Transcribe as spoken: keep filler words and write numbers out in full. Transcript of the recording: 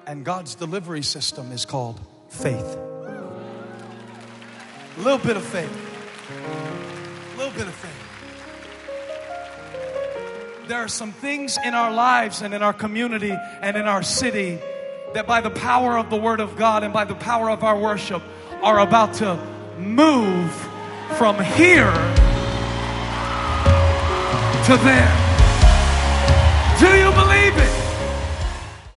And God's delivery system is called faith. A little bit of faith. A little bit of faith. There are some things in our lives and in our community and in our city that by the power of the Word of God and by the power of our worship are about to move from here to there. Do you believe it?